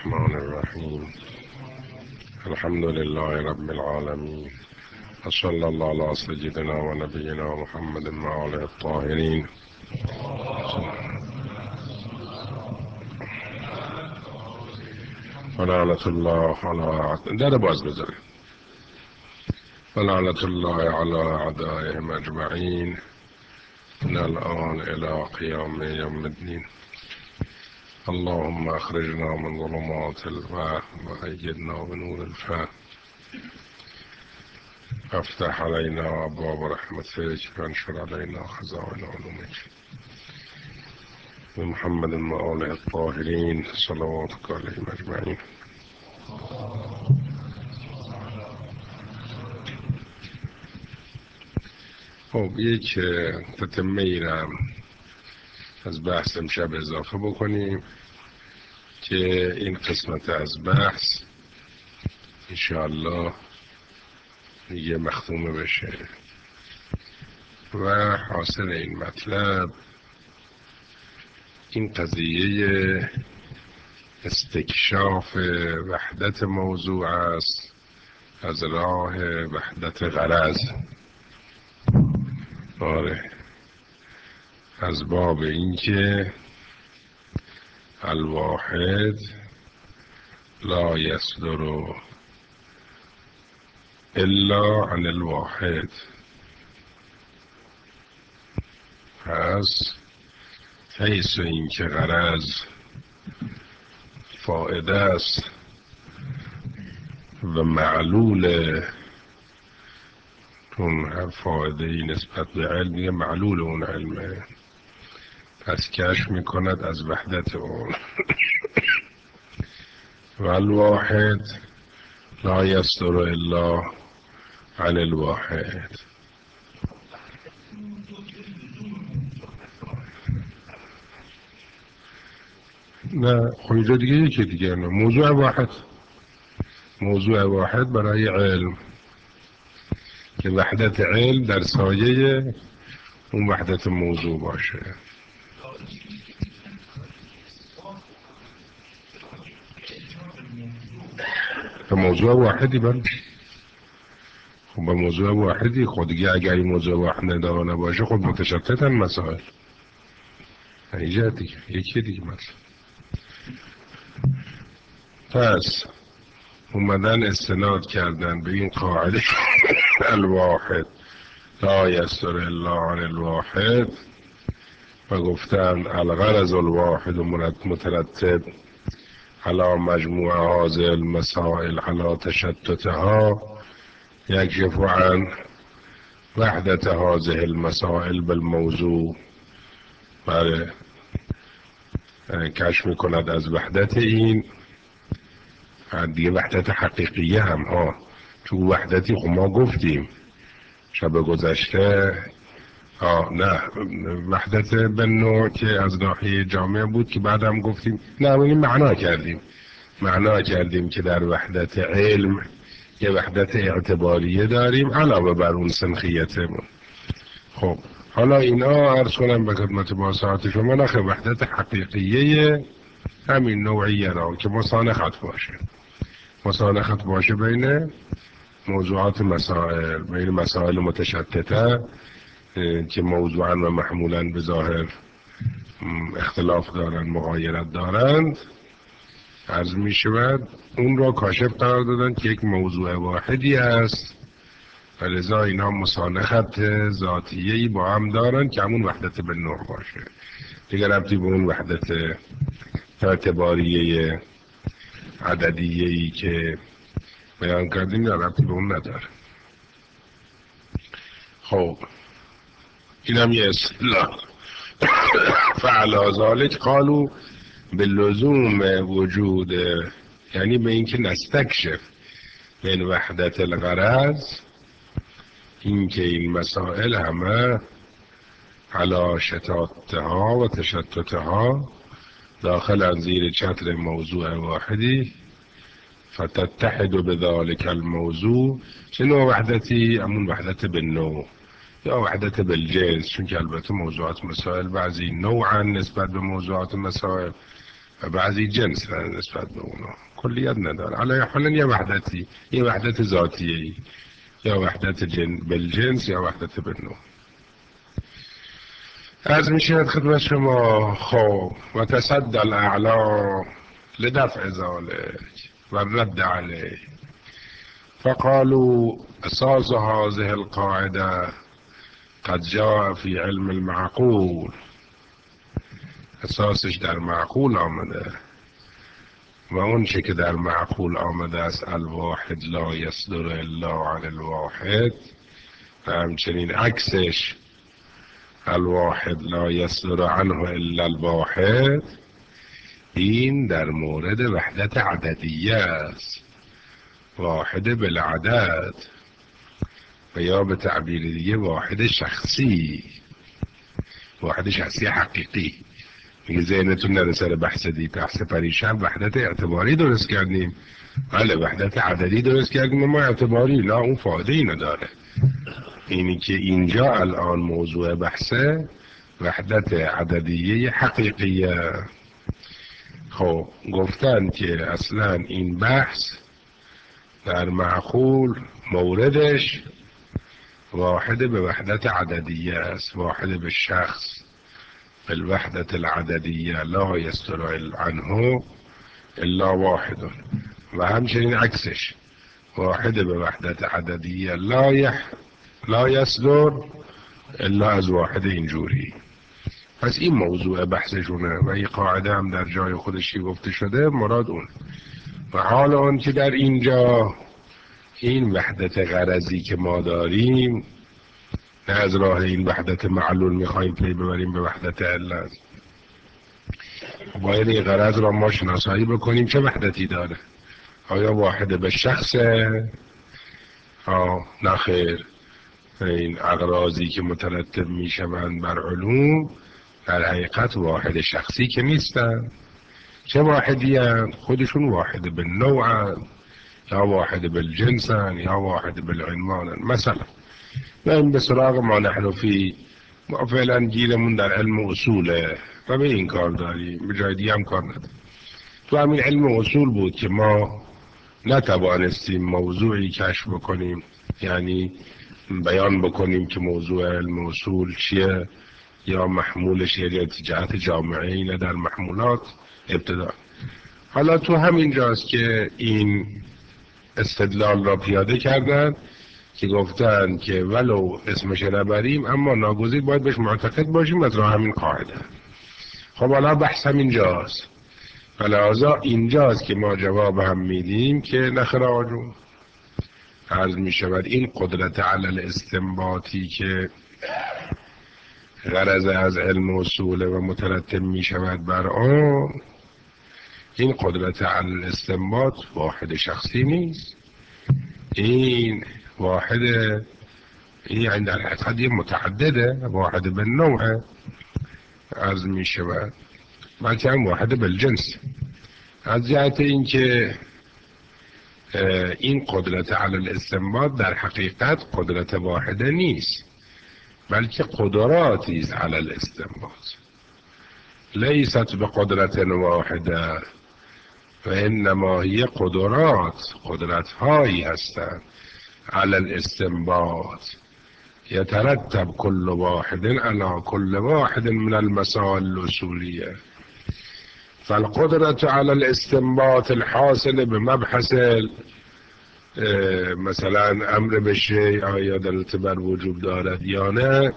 الرحمن الرحيم. الحمد لله رب العالمين، وصلى الله على سيدنا ونبينا محمد وآله الطاهرين. ولعنة الله على ولعنة الله على أعدائهم أجمعين من الآن إلى قيام يوم الدين. اللهم أخرجنا من ظلمات الوهم وأيدنا بنور الفهم، وافتح علينا أبواب رحمتك وانشر علينا خزائن علومك. بمحمد وآله الطاهرين صلواتك عليهم أجمعين. خب یک تتمه را از بحث امشب اضافه بکنیم که این قسمت از بحث انشاءالله دیگه مختومه بشه و حاصل این مطلب این قضیه استکشاف وحدت موضوع است از راه وحدت غرض. آره، از باب این که الواحد لا یصدر الا عن الواحد. پس حیث این که غرض فائده است و معلول اون هر فائده ای نسبت به علم یه معلول اون علمه، پس کشف میکند از وحدت اون. و الواحد لا یصدر الا عن الواحد. نه خب اینجا دیگه یکی دیگه نه. موضوع واحد برای علم که وحدت علم در سایه اون وحدت موضوع باشه. به موضوع واحدی خب به موضوع واحدی خود دیگه اگر این موضوع واحد نباشه خود متشتتن مسائل. اینجا دیگه یکی دیگه مثلا پس اومدن استناد کردن به این قاعده الواحد لا یصدر الا عن الواحد و گفتن الغرض الواحد مترتب على مجموع هذه المسائل على تشتتها يكشف عن وحدت هذه المسائل بالموضوع. بله، کشف میکند از وحدت این دیگه وحدت حقیقیه هم ها. تو وحدتی خب ما گفتیم شب گذشته نه وحدت به نوع که از ناحیه جامعه بود که بعد هم گفتیم نه این معنا کردیم که در وحدت علم یه وحدت اعتباریه داریم علاوه بر اون سنخیتمون. خب حالا اینا عرض کنم به خدمت باسطات شما نخه وحدت حقیقیه همین نوعیه را که مسانخت باشه بین موضوعات مسائل، بین مسائل متشتته که موضوعا و محمولا به ظاهر اختلاف دارند، مغایرت دارند، عرض می شود اون را کاشف قرار دادن که یک موضوع واحدی است و لذا اینا مسانخت ذاتیه‌ای با هم دارن که همون وحدت به نوع باشه. دیگر ربطی به اون وحدت اعتباریه عددیه‌ای که بیان کردیم یا ربطی به اون نداره. خب اینم یه اصطلاح. فعلا ذالک قالوا باللزوم وجود، یعنی به اینکه نستکشف من وحدت الغرض، اینکه این مسائل همه علا شتاتها و تشتتها داخل زیر چتر موضوع واحدی فتتحد بذلك الموضوع. چه نوع وحدتی؟ همون وحدت بالنوع یا وحدت بالجنس، چون که البته موضوعات مسائل بعضی نوعا نسبت به موضوعات مسائل و بعضی جنس نسبت به اونا، کلیت نداره. علی حالا یه وحدتی، یه وحدت ذاتیه، یا وحدت بالجنس یا وحدت بالنوع. از میشه خدمت شما. خب و تصدى الاعلا لدفع ذلك و الرد عليه، فقالوا اساس هذه القاعده قد جاء في علم المعقول، اساسش در معقول آمده و اون چه که در معقول آمده است الواحد لا یصدر الا عن الواحد، و همچنین عکسش الواحد لا یصدر عنه الا الواحد، این در مورد وحدت عددیه است، واحد بالعدد، و یا به تعبیر دیگه واحد شخصی، واحد شخصی حقیقی. میگه ذهنتون نره سر بحث پریشب وحدت اعتباری درست کردیم، بله وحدت عددی درست کردیم ما اعتباری لا، اون فایده ای نداره. اینی که اینجا الان موضوع بحثه وحدت عددیه حقیقیه. خب گفتن که اصلا این بحث در معقول موردش واحد به وحدت عددیه است، واحد به شخص، بالوحدة العددية لا يصدر عنه الا واحد، و همچنین عکسش واحد به وحدت عددیه لا يصدر الا از واحد اینجوری. پس این موضوع بحثشونه و این قاعده هم در جای خودشی گفته شده، مراد اون. و حال اون که در اینجا این وحدت غرضی که ما داریم، نه از راه این وحدت معلول میخواییم پی ببریم به وحدت علت، باید این غرض را ما شناسایی بکنیم چه وحدتی داره. آیا واحد به شخصه؟ نه خیر، این اغراضی که مترتب میشوند بر علوم در حقیقت واحد شخصی که نیستن. چه واحدی هستند؟ خودشون واحد بالنوع، یا واحد بالجنس، یا واحد بالعنوان. مثلا این به سراغ ما نحن فی، ما فعلا گیرمون در علم اصوله و به این کار داریم، به جای دیگه هم کار نداریم. تو همین علم اصول بود که ما نتوانستیم موضوعی کشف بکنیم، یعنی بیان بکنیم که موضوع علم اصول چیه یا محمولش یا جهت جامعه اینه در محمولات ابتدا. حالا تو همین جاست که این استدلال را پیاده کردن که گفتن که ولو اسمش نبریم اما ناگزیر باید بهش معتقد باشیم از راه همین قاعده. خب حالا بحث همین جاست، فلذا اینجاست که ما جواب هم میدیم که نخراجون عرض می شود این قدرت علل استنباطی که غرض از علم اصول و مترتب می شود بر آن، این قدرت علل استنباط واحد شخصی نیست، این واحد، این در حقیقت یه متعدده، واحد بالنوع عرض می شود، بلکه هم واحد بالجنس. از جهت این که این قدرت علی الاستنباط در حقیقت قدرت واحده نیست، بلکه قدراتی است علی الاستنباط، لیست به قدرت واحده و انما هی قدرت هایی هستند علی الاستنباط، یترتب كل واحد على كل واحد من المسائل الأصولية. فالقدرة على الاستنباط الحاصل بمبحث مثلا امر بالشيء آیا دلالت بر وجوب دارد یا نه،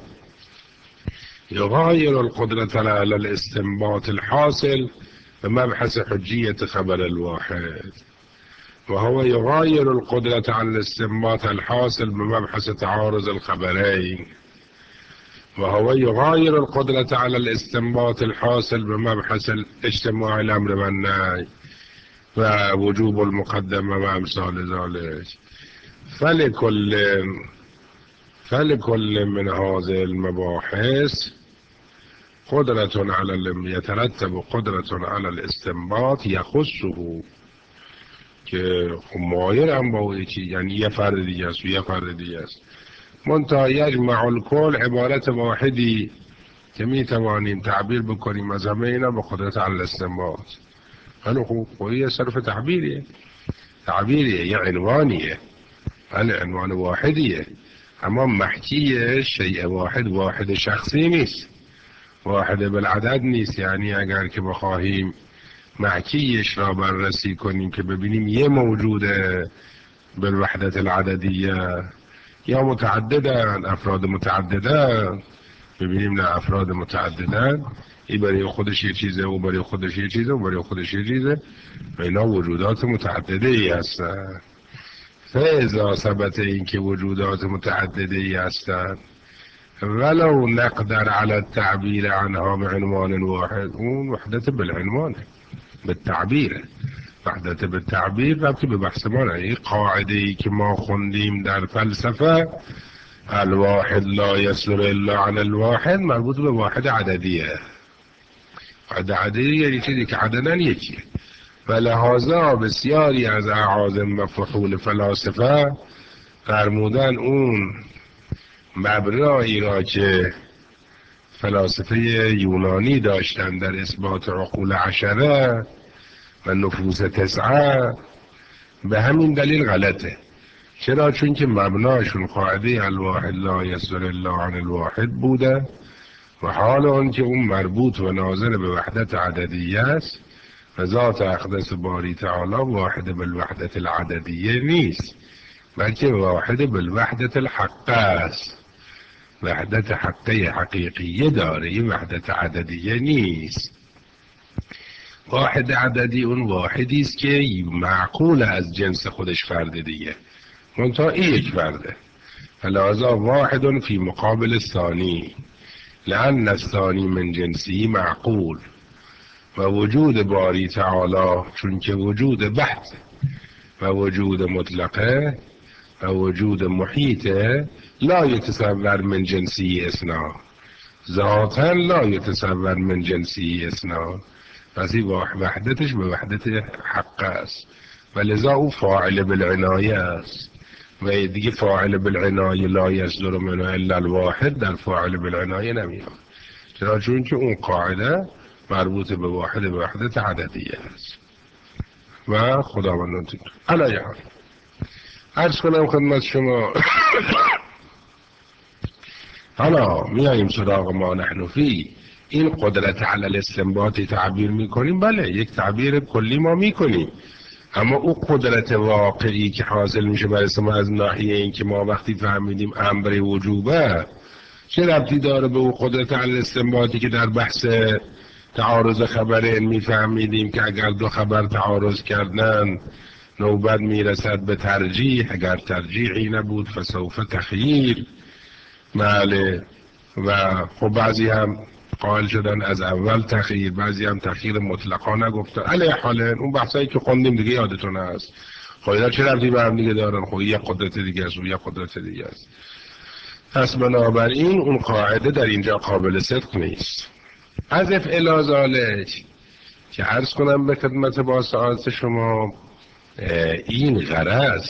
يغاير القدرة على الاستنباط الحاصل بمبحث حجية خبر الواحد، وهو يغاير القدرة على الاستنباط الحاصل بمبحث تعارض الخبرين، وهو يغاير القدرة على الاستنباط الحاصل بمبحث اجتماع الأمر والنهي ووجوب المقدمة وأمثال ذلك. فلكل من هذه المباحث قدرة على يترتب قدرة على الاستنباط يخصه، که مایل هم با یکی، یعنی یه فرد دیگه است و یه فرد دیگه است، منتها یجمع الکل عبارت واحدی که می توانیم تعبیر بکنیم از همه اینا به قدرت علی الاستنباط. حالا خب یه صرف تعبیریه، یه عنوانیه، حالا عنوان واحدیه، اما محکی شیء واحد شخصی نیست، واحد بالعدد نیست. یعنی اگر که بخواهیم محکیش را بررسی کنیم که ببینیم یه موجوده بالوحدت العددیه یا متعددن، افراد متعددن، ببینیم نه افراد متعددن، این برای خودش یه چیزه، او برای خودش یه چیزه، او برای خودش یه چیزه، و اینا وجودات متعدده ای هستن. فاذا ثبت این که وجودات متعدده ای هستن ولو نقدر على التعبیر عنها بعنوان واحد، اون وحدت بالعنوان بالتعبیر، وحدت بالتعبیر ربطی به بحث ما نه. این قاعده ای که ما خوندیم در فلسفه الواحد لا يصدر الا عن الواحد مربوط به واحد عددیه. واحد عددی یعنی چیزی که عددن یکیه، و لحاظا بسیاری از اعاظم و فحول فلاسفه فرمودن اون مبنایی را که فلاسفه یونانی داشتن در اثبات عقول عشره و نفوس تسعه به همین دلیل غلطه. چرا؟ چون که مبناشون قاعده الواحد لا یصدر الا عن الواحد بوده و حال اون که اون مربوط و ناظر به وحدت عددیه است و ذات اقدس باری تعالی واحد بالوحدت العددیه نیست، بلکه واحد بالوحدت الحقه است، وحدت حقه حقیقیه داره، این وحدت عددیه نیست. واحد عددی اون واحدی است که معقول از جنس خودش فرد دیگه، منتها این یک فرده، فلذا واحد فی مقابل الثانی لأن الثانی من جنسی معقول، و وجود باری تعالی چون که وجود بحث و وجود مطلقه و وجود محیطه لا یتصور من جنسی اثنان، ذاتا لا یتصور من جنسی اثنان، پس این وحدتش به وحدت حق است و لذا او فاعل بالعنایه است و دیگه فاعل بالعنایه لا یصدر منه الا الواحد در فاعل بالعنایه نمیاد. چرا؟ چون که اون قاعده مربوط به واحد به وحدت عددیه است و خداوند علیه حال. عرض کنم خدمت شما حالا میاییم سراغ ما نحن فی این قدرت علی الاستنباط تعبیر میکنیم، بله یک تعبیر کلی ما میکنیم، اما او قدرت واقعی که حاصل میشه برای ما از ناحیه این که ما وقتی فهمیدیم امر وجوبه چه ربطی داره به او قدرت علی الاستنباطی که در بحث تعارض خبرین میفهمیدیم که اگر دو خبر تعارض کردن نوبت میرسد به ترجیح، اگر ترجیحی نبود فسوف تخییر. بله، و خب بعضی هم قائل شدن از اول تخییر، بعضی هم تخییر مطلقا نگفتن. علیه حالا اون بحثایی که خوندیم دیگه یادتون هست. خب اینا چه ربطی به هم دیگه دارن؟ خب یک قدرت دیگه است و یک قدرت دیگه است. پس بنابراین اون قاعده در اینجا قابل صدق نیست. از افعال ذالک که عرض کنم به خدمت با سعادت شما این غرض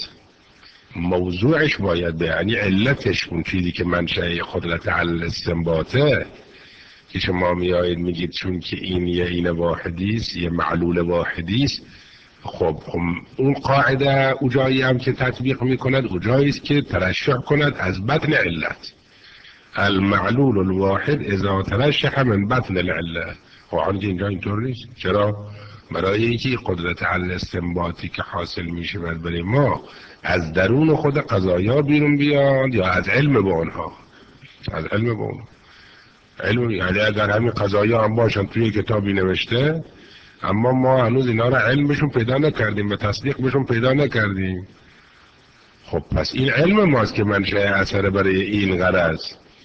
موضوعش باید به یعنی علتش اون چیزی که منشأ قدرت علی استنباطه که شما میایید میگید چون که این یه این واحدی است، یه معلول واحدی است. خب اون قاعده او جایی هم که تطبیق میکند او جایی است که ترشح کند از بطن علت. المعلول الواحد اذا ترشح من بطن العله. خب اینجا اینطور نیست. چرا؟ برای اینکه قدرت علی استنباطی که حاصل میشه برای ما از درون خود قضایا بیرون بیاد یا از علم با اونها، از علم با اونها. علم یعنی اگر همین قضایا هم باشن توی کتابی نوشته اما ما هنوز اینا را علمشون پیدا نکردیم و تصدیق بهشون پیدا نکردیم، خب پس این علم ماست که منشأ اثر برای این غرض،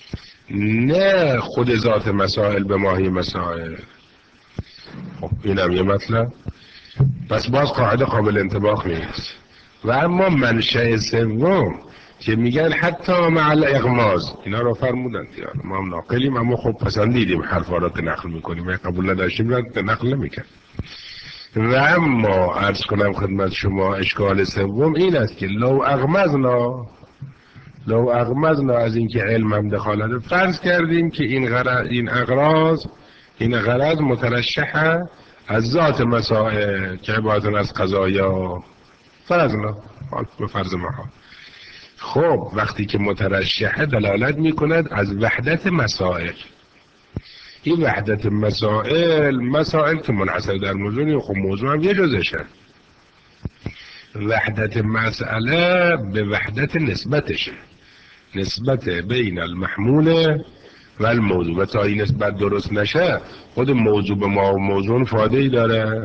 نه خود ذات مسائل به ماهی مسائل. خب اینم یه مطلب. پس باز قاعده قابل انطباق نیست. و اما منشأ سوم که میگن حتی مع الاغماز، اینا رو فرمودن دیگه، ما هم ناقلیم اما خب پسندیدیم حرفا رو نقل میکنیم، قبول نداشتیم نقل نمیکرد. و اما عرض کنم خدمت شما اشکال سوم این است که لو اغمزنا از اینکه علم هم دخالت، فرض کردیم که این غرض مترشحه از ذات مسائل که عبارتن از قضایا فرضنا به فرض محال. خب وقتی که مترشحه دلالت میکند از وحدت مسائل. این وحدت مسائل که منحصر در موضوع، خب موضوع هم یه جزشه. وحدت مسئله به وحدت نسبتشه، نسبت بین المحمول و الموضوع. و تا این نسبت درست نشه خود موضوع به موضوع فایده‌ای داره؟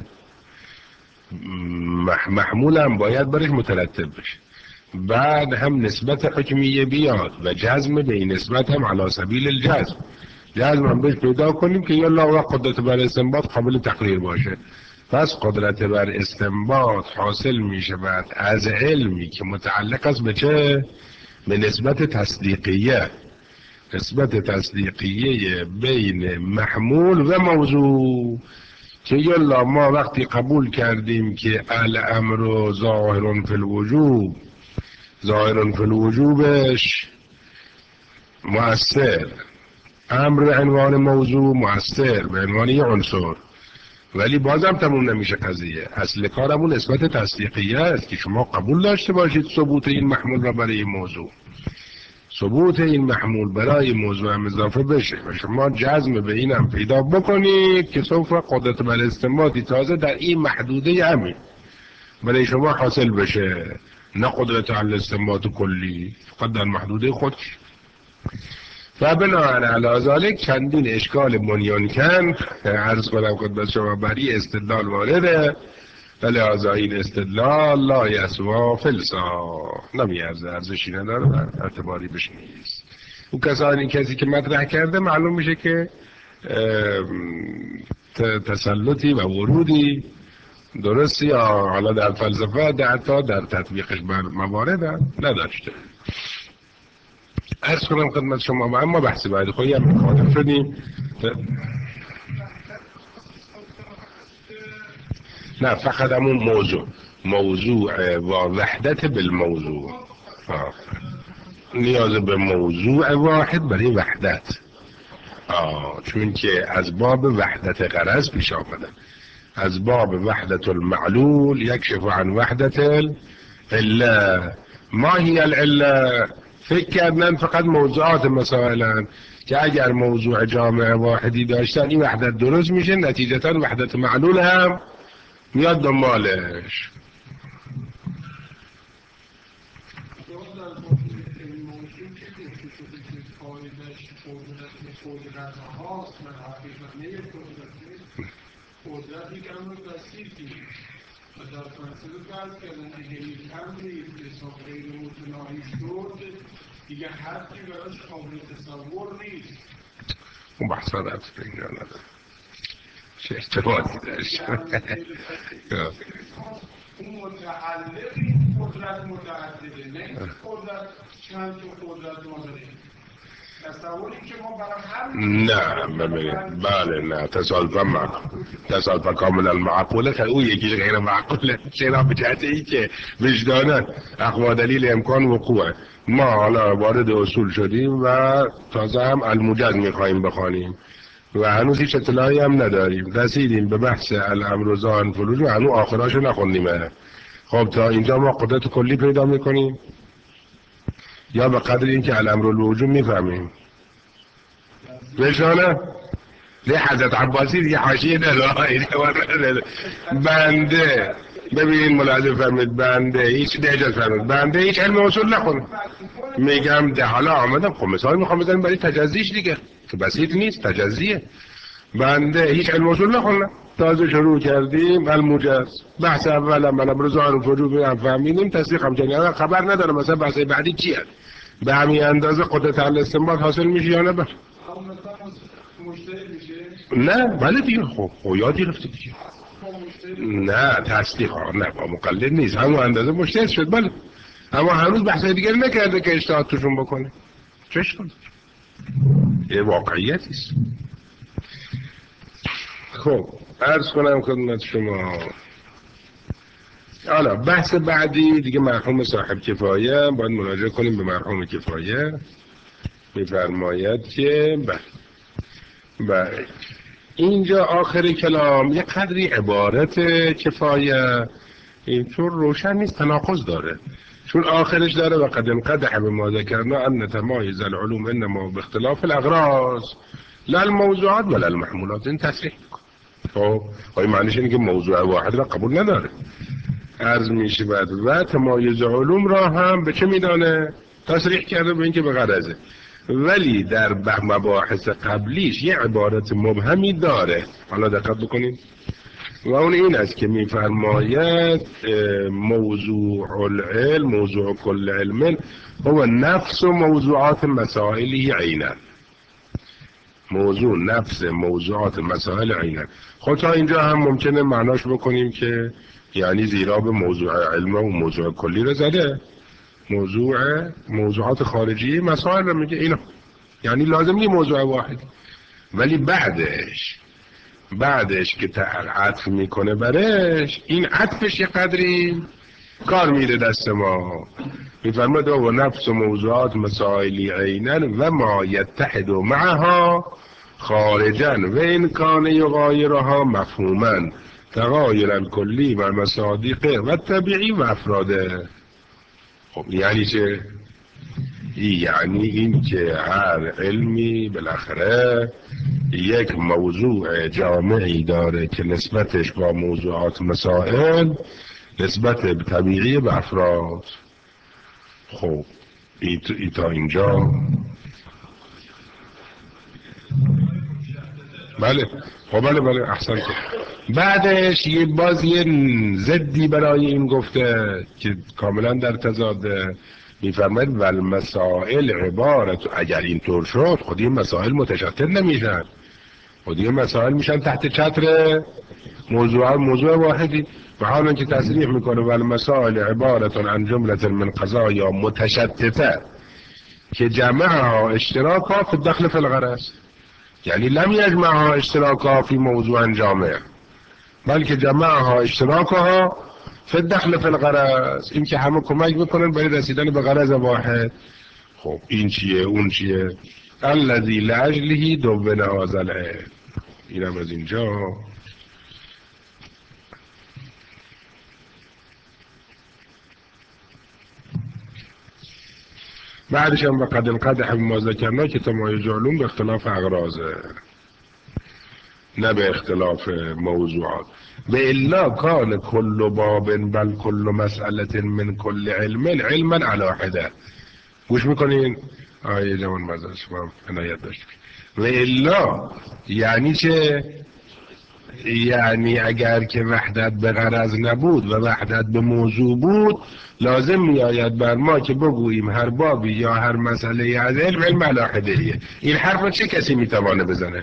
محمول هم باید برش مترتب بشه. بعد هم نسبت حکمیه بیاد و جزم به این نسبت هم علی سبیل الجزم. جزم هم بهش پیدا کنیم که یالله و قدرت بر استنباط قابل تقریر باشه. پس قدرت بر استنباط حاصل می شود از علمی که متعلق است به چه؟ به نسبت تصدیقیه. نسبت تصدیقیه بین محمول و موضوع، که یالله ما وقتی قبول کردیم که الامر ظاهر فی الوجوب، ظاهر فی الوجوبش مؤثر، امر به عنوان موضوع مؤثر به عنوان یه عنصر، ولی بازم تموم نمیشه قضیه. اصل کارمون نسبت تصدیقیه است که شما قبول داشته باشید ثبوت این محمول را برای این موضوع، ثبوت این محمول برای موضوع هم اضافه بشه و شما جزم به این هم پیدا بکنید که سوف قدرت بر استنباطی تازه در این محدوده همین برای شما حاصل بشه، نه قدرت علی استنباط کلی، فقط در محدوده خودش. و بنابراین علی ذالک چندین اشکال بنیان کن عرض کنم خدمت شما بری استدلال وارده و لحاظا این استدلال لا یسوا فلسا، نمیارزه، ارزشی نداره و اعتباری بهش نیست. اون کسی که مطرح کرده معلوم میشه که تسلطی و ورودی درستی حالا در فلسفه حتی در تطبیقش بر موارد نداشته. عرض کنم خدمت شما و اما بحث باید خواهی هم مخاطب شدیم. نه فقط همون موضوع و وحدت بالموضوع، نیاز به موضوع واحد برای وحدت، چون که از باب وحدت غرض پیش آمده، از باب وحدت المعلول یکشف عن وحدت العله. ما هی العله؟ فکر کردن فقط موضوعات مسائلن که اگر موضوع جامع واحدی داشتن این وحدت درست میشه، نتیجتا وحدت معلول هم میاد دنبالش. قدرتی که امر بسیطی و در فلسفه فرض کردن اگه این امری حساب غیر متناهی شد دیگه حدی براش قابل تصور نیست. اون بحثا رفت به اینجا نداره، چه ارتباطی داشت؟ اون متعلق این قدرت متعدده، نه این قدرت چند تا قدرت ما داریم. تصوری که ما برای نه ببینید، بله نه تصالفا کاملا معقوله، که او یکیش غیر معقوله. چرا؟ به جهت این که وجدانن اقوا دلیل امکان وقوعه. ما حالا وارد اصول شدیم و تازه هم الموجز میخواییم بخوانیم و هنوز هیچ اطلاعی هم نداریم، رسیدیم به بحث الامر ظاهر فی الوجوب و هنوز آخراشو نخوندیم. خب تا اینجا ما قدرت کلی پیدا میکنیم یا به قدر این که الامر الوجوب میفهمیم؟ بشانه لی حضرت عباسی دیگه حاشیه نداره. بنده ببینید ملاحظه فرمید، بنده هیچ نجات فرمید، بنده هیچ علم اصول نخونه، میگم ده حالا آمدم خب مثال میخوام بزنیم برای تجزیش دیگه که بسیط نیست، تجزیه. بنده هیچ علم اصول نخونه، تازه شروع کردیم الموجز، بحث اول من امر ظاهر فی الوجوب هم فهمیدیم، تصدیق هم کنیم، خبر نداره مثلا بحث بعدی چیه، به همین اندازه قدرت الاستنباط حاصل میشه یا نه؟ نه بله دیگه. خب یاد گرفتی دیگه. نه تصدیق نه با مقلد نیست، همون اندازه مجتهد شد بله، اما هنوز بحث دیگه نکرده که اجتهاد توشون بکنه. چش کن یه واقعیتی است. خب عرض کنم خدمت شما حالا بحث بعدی دیگه مرحوم صاحب کفایه، باید مراجعه کنیم به مرحوم کفایه. میفرماید که بله اینجا آخر کلام یک قدری عبارت کفایه اینطور روشن نیست، تناقض داره، چون آخرش داره و قد انقدح بما ذکرنا ان تمایز العلوم انما باختلاف الاغراض لا الموضوعات ولا المحمولات. این تصریح میکنه. خب معنیش اینه که موضوع واحد را قبول نداره. عرض میشه بعد و تمایز علوم را هم به چه میدانه؟ تصریح کرده به اینکه به غرضه، ولی در مباحث قبلیش یه عبارت مبهمی داره. حالا دقت بکنید و اون این است که میفرماید موضوع العلم موضوع کل علم هو نفس موضوعات مسائله عینا. موضوع نفس موضوعات مسائل عینا. خب تا اینجا هم ممکنه معناش بکنیم که یعنی زیرا به موضوع علم و موضوع کلی رو زده، موضوعات خارجی مسائل رو میگه اینا، یعنی لازم نیست موضوع واحد. ولی بعدش که عطف میکنه برش، این عطفش یه قدری کار میده دست ما. میفرماید و نفس موضوعات مسائلی عینا و ما یتحد معها خارجا و این کان یغایرها مفهوما تغایر الکلی و مصادیقه و طبیعی و افراده. خب یعنی چه؟ یعنی این که هر علمی بالاخره یک موضوع جامعی داره که نسبتش با موضوعات مسائل نسبت طبیعی به افراد. خب ای تا اینجا بله. خب بله احسن. بعدش یه باز یه ضدی برای این گفته که کاملا در تضاده. میفرماید والمسائل عبارت، اگر اینطور شد خود این مسائل متشتت نمیشن، خود این مسائل میشن تحت چتر موضوع واحدی. و حالا که تصریح میکنه والمسائل عبارت عن جملة من قضایا متشتته که جمعها اشتراکها فی الدخل فی الغرض، یعنی لم یجمعها اشتراکها فی موضوع جامع بلکه جمعها اشتراکها فی الدخل فی الغرض، این که همه کمک میکنن برای رسیدن به غرض واحد. خب این چیه اون چیه؟ الذی لاجله دون هذا العلم. اینم از اینجا. بعدش هم وقد انقدح بما ذکرنا که تمایز علوم به اختلاف اغراضه نه به اختلاف موضوعات. به الا کان کل باب بل کل مسئله من کل علما علی حده. گوش میکنین؟ آیه جوان مزد شما عنایت داشت. و الا یعنی چه؟ یعنی اگر که وحدت به غرض نبود و وحدت به موضوع بود، لازم میآید بر ما که بگوییم هر بابی یا هر مسئله از علم علی حده. این حرف چه کسی میتوانه بزنه؟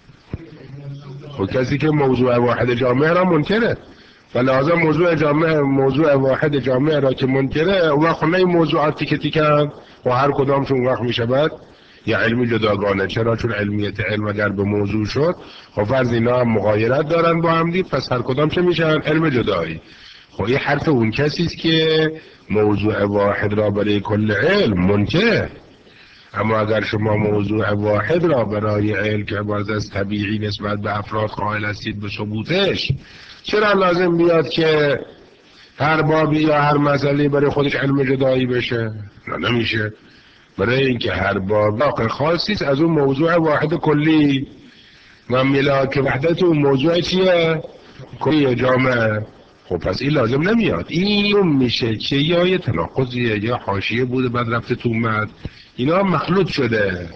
و کسی که موضوع واحد جامعه را منکره، و لازم موضوع واحد جامعه را که منکره و خونه موضوعاتی که تیکن و هر کدامشون وقت می شود یا علمی جداگانه. چرا؟ چون علمیت علم اگر به موضوع شد خب فرض اینا هم مغایرت دارن با هم دید، پس هر کدام چه میشن؟ علم جدایی. خب این حرف اون کسی است که موضوع واحد را برای کل علم منکره. اما اگر شما موضوع واحد را برای علم که باز از طبیعی نسبت به افراد قائل هستید به ثبوتش، چرا لازم بیاد که هر بابی یا هر مسئله برای خودش علم جدایی بشه؟ نه نمیشه. برای اینکه هر باب خاصی است از اون موضوع واحد کلی و ملاک وحدت اون موضوع چیه؟ کلی جامعه. خب پس این لازم نمیاد. این میشه که یا یه تناقضیه یا حاشیه بوده بعد رفته تو اومد، اینا مخلوط شده.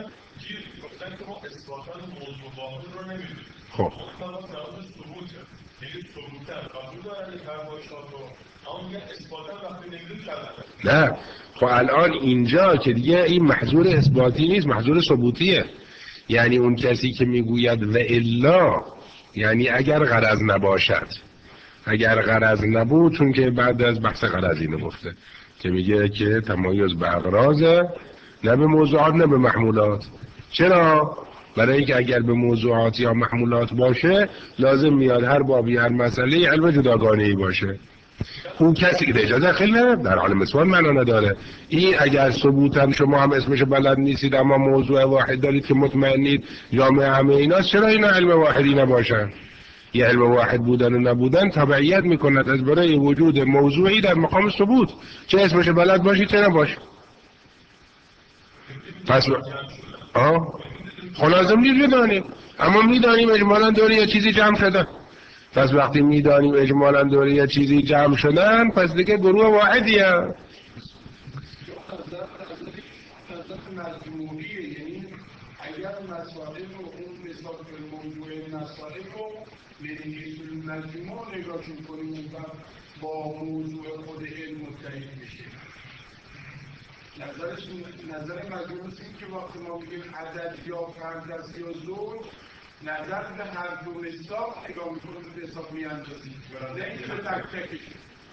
خب نه، خب الان اینجا که دیگه این محظور اثباتی نیست، محظور ثبوتیه. یعنی اون کسی که میگوید و الا، یعنی اگر غرض نباشد، اگر غرض نبود، چون که بعد از بحث غرض اینو گفته که میگه که تمایز به اغراضه نه به موضوعات نه به محمولات. چرا؟ برای اینکه اگر به موضوعات یا محمولات باشه لازم میاد هر بابی هر مسئله علم جداگانه‌ای باشه. اون کسی که اجازه خیلی نداره، در حال مثال معنا نداره. این اگر ثبوتم شما هم اسمش بلد نیستید اما موضوع واحد دارید که مطمئنید جامعه همه ایناست، چرا اینا علم واحدی نباشن؟ یه علم واحد بودن و نبودن تبعیت میکند از برای وجود موضوعی در مقام ثبوت، چه اسمش بلد باشید چه نباشید. پس لازم نیست بدانیم، اما میدانیم اجمالا دوره یه چیزی جمع شدن. پس وقتی میدانیم اجمالا دوره یه چیزی جمع شدن، پس دیگه گروه واحدی هست. یعنی اگر مسائل رو اون نسبت به موضوع مسائل رو نتیجه مجموع نگاهشون کنیم و با موضوع خود علم متحد میشه. نظر مجموع این که وقتی ما میگیم عدد یا فرد است یا زوج، نظر به هر دو نصاب نگاه میکنیم به حساب میاندازیم، نه اینکه به تک تکش.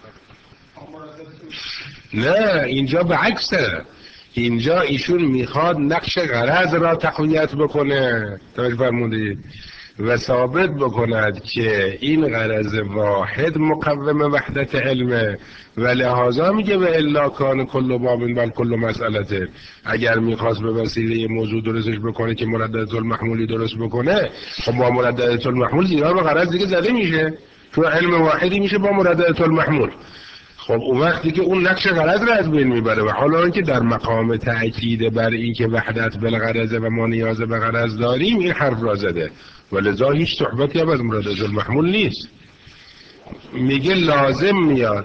نه اینجا به عکسه، اینجا ایشون میخواد نقش غرض را تقویت بکنه، توجه فرمودید، و ثابت بکند که این غرض واحد مقوم وحدت علمه و لحاظا میگه و الا کان کل بابن بل کل مسئلته. اگر میخواست به وسیله موضوع درستش بکنه که مرددت المحمولی درست بکنه، خب با مرددت المحمول زیرا به غرض دیگه زده میشه، چون علم واحدی میشه با مرددت المحمول. خب اون وقتی که اون نقش غرض را از بین میبره و حالا اینکه در مقام تأکید بر این که وحدت بالغرض و ما نیاز به غرض داریم این حرف را زده، ولذا هیچ صحبتی هم از مردد المحمول نیست. میگه لازم میاد.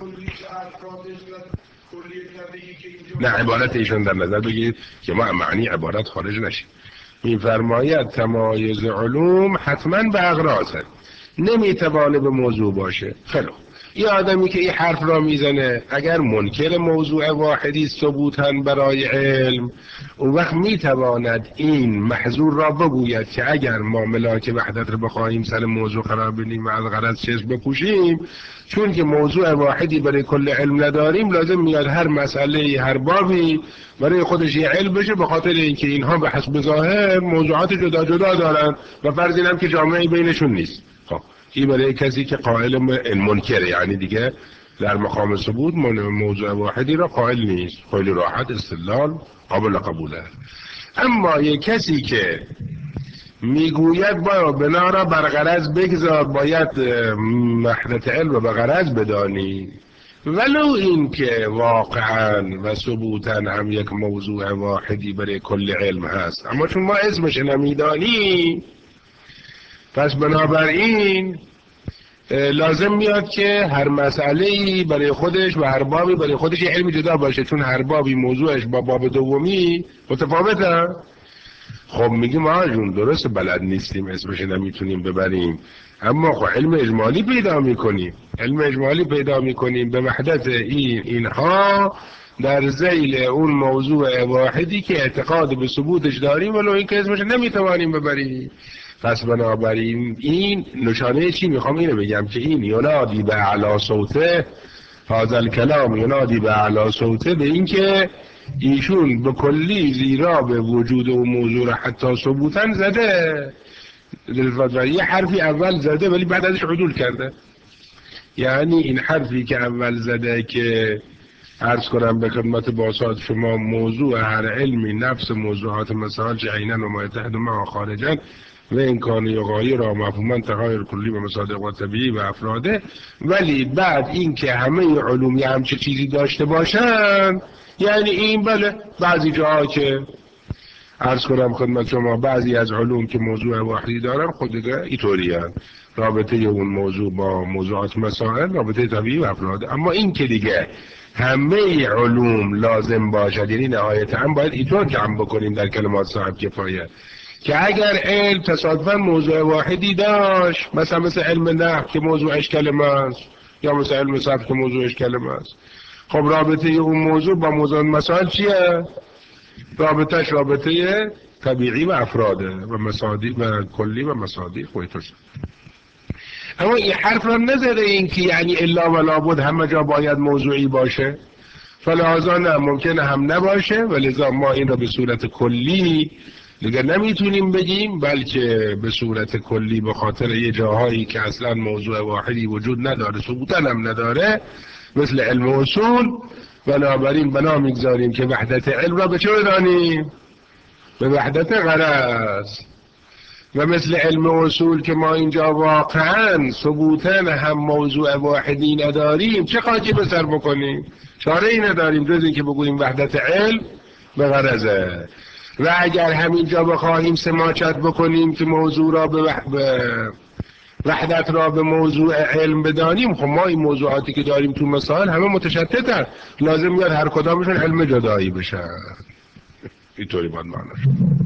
نه عبارت ایشون در نظر بگیرید که ما معنی عبارت خارج نشیم. میفرماید تمایز علوم حتما به اغراض هست، نمیتوانه به موضوع باشه. خیلی یه آدمی که این حرف را میزنه اگر منکر موضوع واحدی ثبوتاً برای علم، اون وقت میتواند این محظور را بگوید که اگر ما ملاک وحدت رو بخواهیم سر موضوع قرار بدیم و از غرض چشم بپوشیم، چون که موضوع واحدی برای کل علم نداریم، لازم میاد هر مسئله هر بابی برای خودش یه علم بشه، به خاطر اینکه اینها به حسب ظاهر موضوعات جدا جدا دارن و فرض اینم که جامعه بینشون نیست. خب این برای کسی که قائل منکره، یعنی دیگه در مقام ثبوت موضوع واحدی را قائل نیست، خیلی راحت استدلال قابل قبوله. اما یک کسی که میگوید باید بنا را بر غرض بگذار، باید وحدت علم را به غرض بدانی، ولو این که واقعا و ثبوتا هم یک موضوع واحدی برای کل علم هست، اما چون ما اسمش نمیدانی، پس بنابراین لازم میاد که هر مسئله‌ای برای خودش و هر بابی برای خودش یه علم جدا باشه، چون هر بابی موضوعش با باب دومی متفاوته. خب میگیم جون درست بلد نیستیم اسمش نمیتونیم ببریم، اما خب علم اجمالی پیدا میکنیم، علم اجمالی پیدا میکنیم به وحدت اینها در ذیل اون موضوع واحدی که اعتقاد به ثبوتش داریم ولو این که اسمش نمیتوانیم ببریم. پس بنابراین این نشانه چی میخوام اینو بگم که این ینادی به اعلی صوته، هذا الکلام ینادی به اعلی صوته، به این که ایشون به کلی زیرا به وجود و موضوع را حتی ثبوتن زده، یه حرفی اول زده ولی بعد ازش عدول کرده. یعنی این حرفی که اول زده که عرض کنم به خدمت باسط شما موضوع هر علمی نفس موضوعات مسائل عینا و ما یتحد معها خارجا و این کان یغایر را مفهوما تغایر کلی و مصادق و طبیعی و افراده، ولی بعد این که همه علوم یه همچه چیزی داشته باشن، یعنی این بله بعضی جاها که عرض کنم خدمت شما بعضی از علوم که موضوع واحدی دارن خود دیگه اینطوری هست، رابطه اون موضوع با موضوعات مسائل رابطه طبیعی و افراده. اما این که دیگه همه علوم لازم باشد، یعنی نهایتا هم باید اینطور کم بکنیم در کلمات صاحب کفایه که اگر علم تصادفاً موضوع واحدی داشت، مثل علم نحو که موضوعش کلمه است، یا مثل علم صرف که موضوعش کلمه است، خب رابطه اون موضوع با موضوع مسائل چیه؟ رابطهش رابطه طبیعی و افراده و مصادیق و کلی و مصادیق خودتوش. اما این حرف را نزده این که یعنی الا و لابد همه جا باید موضوعی باشه، فلذا نه ممکنه هم نباشه، ولذا ما این را به صورت کلی دیگه نمیتونیم بگیم، بلکه به صورت کلی به خاطر یه جاهایی که اصلا موضوع واحدی وجود نداره، ثبوتاً هم نداره، مثل علم اصول، بنابراین بنا میگذاریم که وحدت علم را به چه بدانیم؟ به وحدت غرض. و مثل علم اصول که ما اینجا واقعا ثبوتاً هم موضوع واحدی نداریم، چه خاکی به سر بکنیم؟ چاره ای نداریم جز این که بگوییم وحدت علم به غرضه. و اگر همینجا بخواهیم سماچت بکنیم که موضوع را به وحدت را به موضوع علم بدانیم، خب ما این موضوعاتی که داریم تو مسائل همه متشتتن، لازم میاد هر کدامشون علم جدایی بشن. اینطوری باید معناش.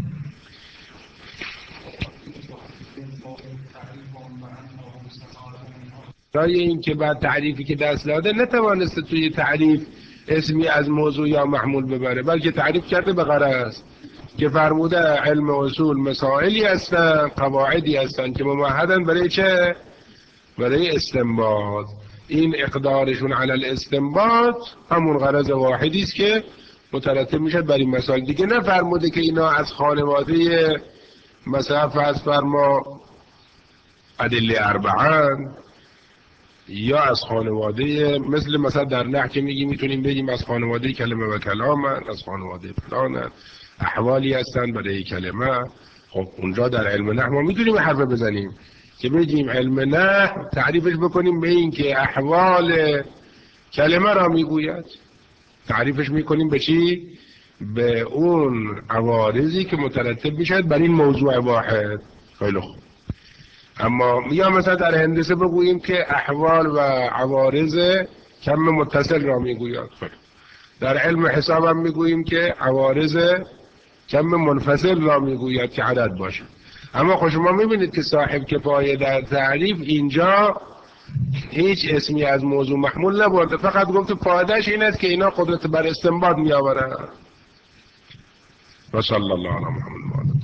برای این که بعد تعریفی که دست داده نتوانسته توی تعریف اسمی از موضوع یا محمول ببره، بلکه تعریف کرده به غرض که فرموده علم اصول مسائلی هستن، قواعدی هستن که ممهدن برای چه؟ برای استنباط. این اقدارشون علی الاستنباط همون غرض واحدی است که مترتب میشه بر این مسائل. دیگه نفرموده که اینا از خانواده مثلا فرض فرما ادله اربعه، یا از خانواده مثلا در نحو که میتونیم بگیم از خانواده کلمه و کلامن، از خانواده فلانن، احوالی هستن برای کلمه. خب اونجا در علم نحو ما میتونیم حرف بزنیم که بگیم علم نحو تعریفش بکنیم به این که احوال کلمه را میگوید. تعریفش میکنیم به چی؟ به اون عوارضی که مترتب میشد بر این موضوع واحد. خیلی خوب. اما یا مثلا در هندسه بگوییم که احوال و عوارض کم متصل را میگوید. در علم حساب هم میگوییم که عوارض کم منفصل را میگوید که عدد باشه. اما خب شما میبینید که صاحب کفایه در تعریف اینجا هیچ اسمی از موضوع محمول نبرده، فقط گفت فایدهش این است که اینا قدرت بر استنباط میآورند. و صلی الله علی محمد.